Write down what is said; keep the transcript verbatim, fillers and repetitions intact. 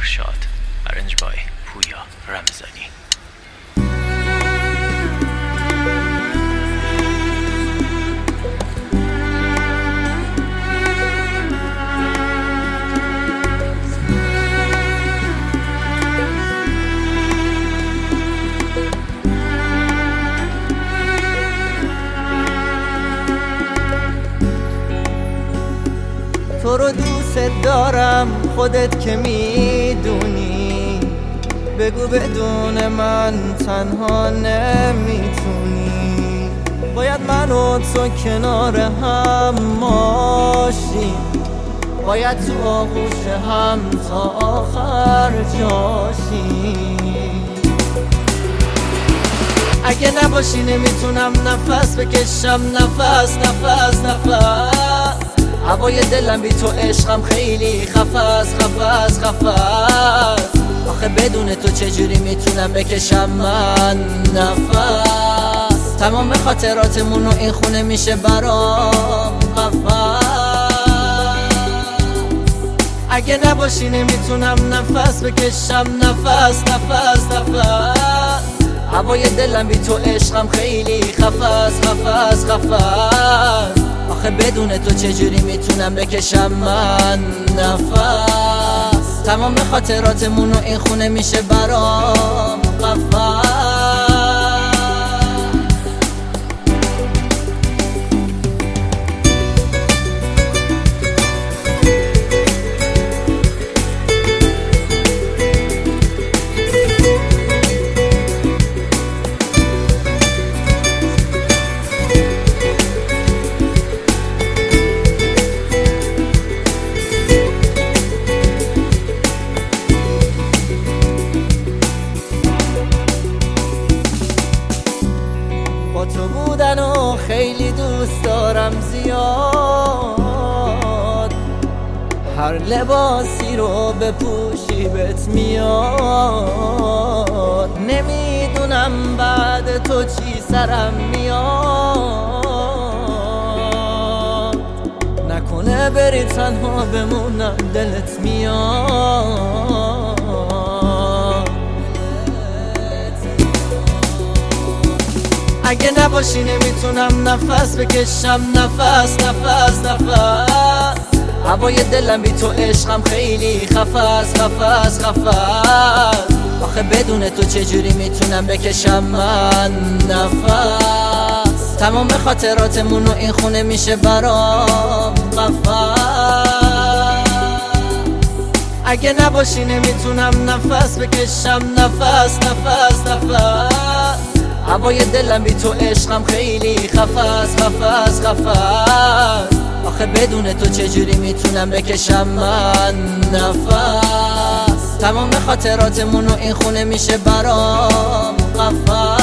ارشاد. ارنج بای پویا رمضانی. تو رو دوست دارم خودت که میدونی، بگو بدون من تنها نمیتونی. باید من و تو کنار هم باشیم، باید تو آغوش هم تا آخر جاشیم. اگه نباشی نمیتونم نفس بکشم، نفس نفس نفس. هوای دلم بی تو عشقم خیلی خفاس خفاس خفاس. آخه بدون تو چجوری میتونم بکشم من نفس؟ تمام خاطراتمون و این خونه میشه برام قفس. اگه نباشی نمیتونم نفس بکشم، نفس نفس نفس. هوای دلم بی تو عشقم خیلی خفاس خفاس خفاس. آخه بدون تو چجوری میتونم بکشم من نفس؟ تمام خاطراتمون و این خونه میشه برام قفس. با تو بودن و خیلی دوست دارم زیاد، هر لباسی رو بپوشی بهت میاد. نمیدونم بعد تو چی سرم میاد، نکنه بری تنها بمونم دلت میاد. اگه نباشی نمیتونم نفس بکشم، نفس نفس نفس. هوای دلم بی تو عشقم خیلی خفاس خفاس خفاس. آخه بدون تو چجوری میتونم بکشم من نفس؟ تمام خاطراتمون و این خونه میشه برام قفس. اگه نباشی نمیتونم نفس بکشم، نفس نفس نفس. هوای دلم بی تو عشقم خیلی خفاس خفاس خفاس. آخه بدون تو چجوری میتونم بکشم من نفس؟ تمام خاطراتمون و این خونه میشه برام قفس.